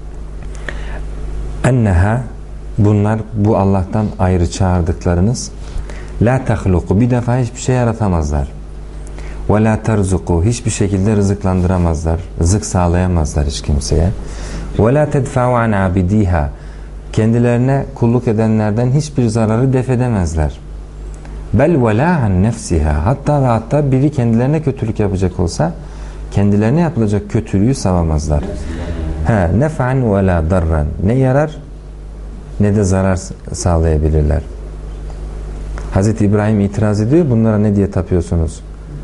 enneha, bunlar, bu Allah'tan ayrı çağırdıklarınız, la tahluku, bir defa hiçbir şey yaratamazlar. Ve la terzuku, hiçbir şekilde rızıklandıramazlar, rızık sağlayamazlar hiç kimseye. Ve la tedfa'u an abidiha, kendilerine kulluk edenlerden hiçbir zararı def edemezler. Bel ve la an nefsiha, hatta ve hatta biri kendilerine kötülük yapacak olsa kendilerine yapılacak kötülüğü savamazlar. Nef'an ve la darran, ne yarar ne de zarar sağlayabilirler. Hazreti İbrahim itiraz ediyor, bunlara ne diye tapıyorsunuz?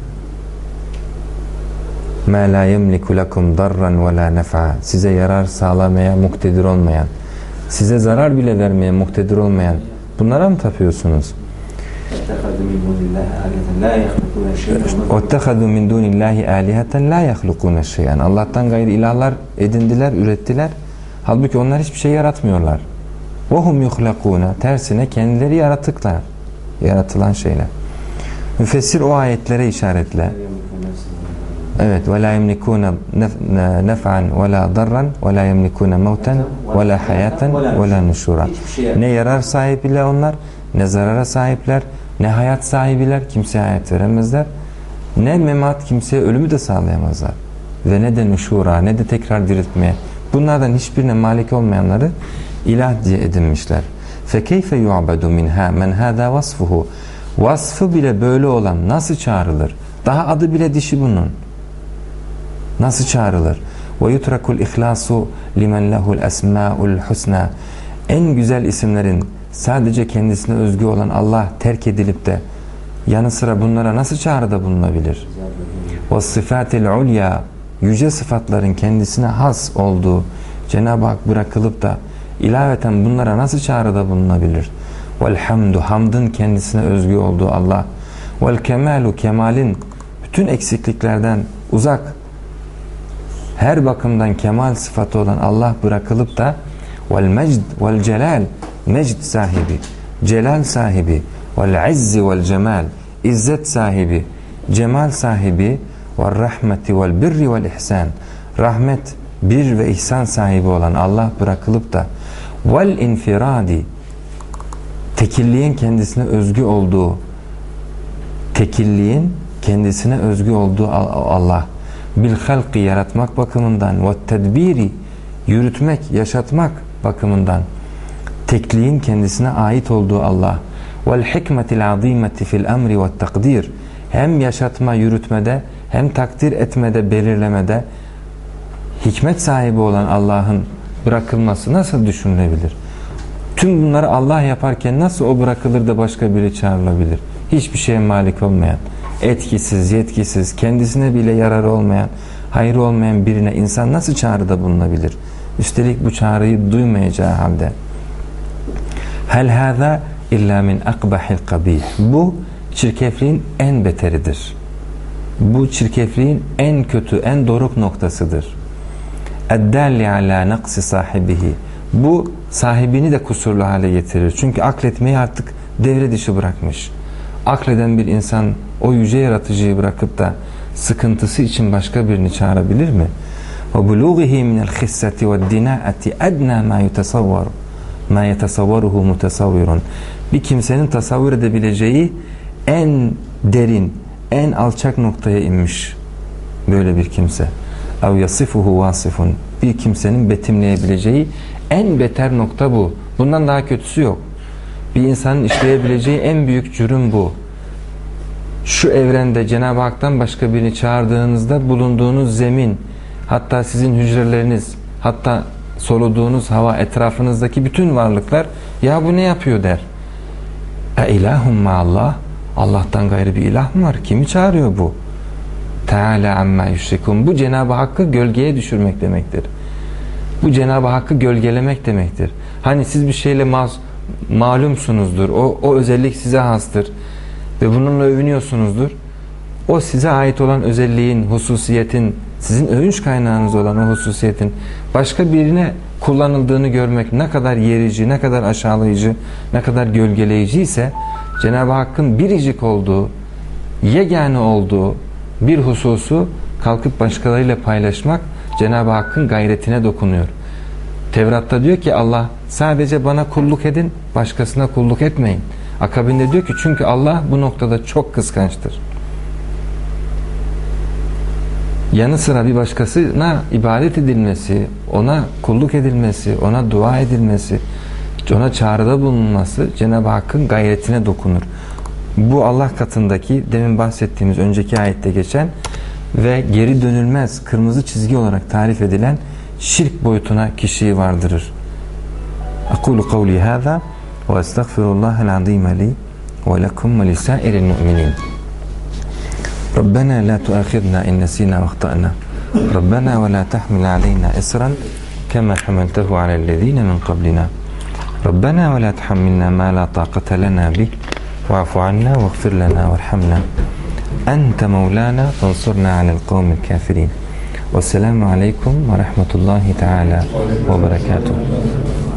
Ma la yemliku lekum darran ve la nef'a, size yarar sağlamaya muktedir olmayan, size zarar bile vermeye muktedir olmayan bunlara mı tapıyorsunuz? وَاتَّخَذُوا مِنْ دُونِ اللّٰهِ آلِهَةً لَا يَخْلُقُونَ شَيْئًا, Allah'tan gayrı ilahlar edindiler, ürettiler. Halbuki onlar hiçbir şey yaratmıyorlar. وَهُمْ يُخْلَقُونَ, tersine kendileri yaratıklar, yaratılan şeyler. Müfessir o ayetlere işaretle. Evet, وَلَا يَمْلِكُونَ نَفْعًا وَلَا ضَرًّا وَلَا يَمْلِكُونَ مَوْتًا وَلَا حَيَاةً وَلَا نُشُورًا. Ne yarar sahibiler onlar, ne zarara sahipler, ne hayat sahibiler, kimseye hayat veremezler, ne memat, kimseye ölümü de sağlayamazlar, ve ne de nuşura, ne de tekrar diriltmeye, bunlardan hiçbirine malik olmayanları ilah diye edinmişler. فَكَيْفَ يُعْبَدُ مِنْهَا مَنْ هَذَا وَصْفُهُ, vasfı bile böyle olan nasıl çağrılır? Daha adı bile dişi bunun. Nasıl çağrılır? وَيُتْرَكُ الْاِخْلَاسُ لِمَنْ لَهُ الْاَسْمَاءُ الْحُسْنَى, en güzel isimlerin sadece kendisine özgü olan Allah terk edilip de yanı sıra bunlara nasıl çağrıda bulunabilir? وَالصِّفَاتِ الْعُلْيَا, yüce sıfatların kendisine has olduğu Cenab-ı Hak bırakılıp da ilaveten bunlara nasıl çağrıda bulunabilir? وَالْحَمْدُ, hamdın kendisine özgü olduğu Allah. وَالْكَمَالُ, kemalin bütün eksikliklerden uzak, her bakımdan kemal sıfatı olan Allah bırakılıp da وَالْمَجْدِ وَالْجَلَالِ, mecd sahibi, celal sahibi, وَالْعِزِّ وَالْجَمَالِ, izzet sahibi, cemal sahibi, وَالرَّحْمَةِ وَالْبِرِّ وَالْإِحْسَانِ, rahmet, bir ve ihsan sahibi olan Allah bırakılıp da وَالْاِنْفِرَادِ, tekilliğin kendisine özgü olduğu, tekilliğin kendisine özgü olduğu Allah, bil-halqi, yaratmak bakımından, وَالتَّدْبِيرِ, yürütmek, yaşatmak bakımından tekliğin kendisine ait olduğu Allah, وَالْحِكْمَةِ الْعَظِيمَةِ فِي الْأَمْرِ وَالتَّقْدِيرِ, hem yaşatma, yürütmede, hem takdir etmede, belirlemede hikmet sahibi olan Allah'ın bırakılması nasıl düşünülebilir? Tüm bunları Allah yaparken nasıl o bırakılır da başka biri çağrılabilir? Hiçbir şeye malik olmayan, etkisiz, yetkisiz, kendisine bile yararı olmayan, hayrı olmayan birine insan nasıl çağrıda bulunabilir? Üstelik bu çağrıyı duymayacağı halde. Hel hâzâ illâ min akbahil kabîh. Bu çirkefliğin en beteridir. Bu çirkefliğin en kötü, en doruk noktasıdır. Eddâli alâ naqsi sahibihi. Bu sahibini de kusurlu hale getirir. Çünkü akletmeyi artık devre dışı bırakmış. Akleden bir insan o yüce yaratıcıyı bırakıp da sıkıntısı için başka birini çağırabilir mi? وَبُلُوغِهِ مِنَ الْخِسَّةِ وَالدِّنَاءَةِ اَدْنَى مَا يَتَصَوَّرُهُ مُتَصَوِّرٌ. Bir kimsenin tasavvur edebileceği en derin, en alçak noktaya inmiş böyle bir kimse. اَوْ يَصِفُهُ وَاصِفٌ. Bir kimsenin betimleyebileceği en beter nokta bu. Bundan daha kötüsü yok. Bir insanın işleyebileceği en büyük cürüm bu. Şu evrende Cenab-ı Hak'tan başka birini çağırdığınızda bulunduğunuz zemin, hatta sizin hücreleriniz, hatta soluduğunuz hava, etrafınızdaki bütün varlıklar ya bu ne yapıyor der. İlahum ma'allah, Allah'tan gayrı bir ilah mı var? Kimi çağırıyor bu? Teala amma yüşrikun. Bu Cenab-ı Hakk'ı gölgeye düşürmek demektir. Bu Cenab-ı Hakk'ı gölgelemek demektir. Hani siz bir şeyle malumsunuzdur. O özellik size hastır. Ve bununla övünüyorsunuzdur. o size ait olan özelliğin, hususiyetin, sizin övünç kaynağınız olan o hususiyetin başka birine kullanıldığını görmek ne kadar yerici, ne kadar aşağılayıcı, ne kadar gölgeleyici ise Cenab-ı Hakk'ın biricik olduğu, yegane olduğu bir hususu kalkıp başkalarıyla paylaşmak Cenab-ı Hakk'ın gayretine dokunuyor. Tevrat'ta diyor ki Allah sadece bana kulluk edin, başkasına kulluk etmeyin. Akabinde diyor ki çünkü Allah bu noktada çok kıskançtır. Yanı sıra bir başkasına ibadet edilmesi, ona kulluk edilmesi, ona dua edilmesi, ona çağrıda bulunması Cenab-ı Hakk'ın gayretine dokunur. Bu Allah katındaki demin bahsettiğimiz önceki ayette geçen ve geri dönülmez kırmızı çizgi olarak tarif edilen şirk boyutuna kişiyi vardırır. Aqulu kavli hâzâ ve estağfirullahal azîme li ve lekum ve lisâiril mu'minin. ربنا لا تؤاخذنا إن نسينا واخطأنا ربنا ولا تحمل علينا إصرا كما حملته على الذين من قبلنا ربنا ولا تحملنا ما لا طاقة لنا به واعف عنا واغفر لنا وارحمنا أنت مولانا فانصرنا على القوم الكافرين والسلام عليكم ورحمة الله تعالى وبركاته.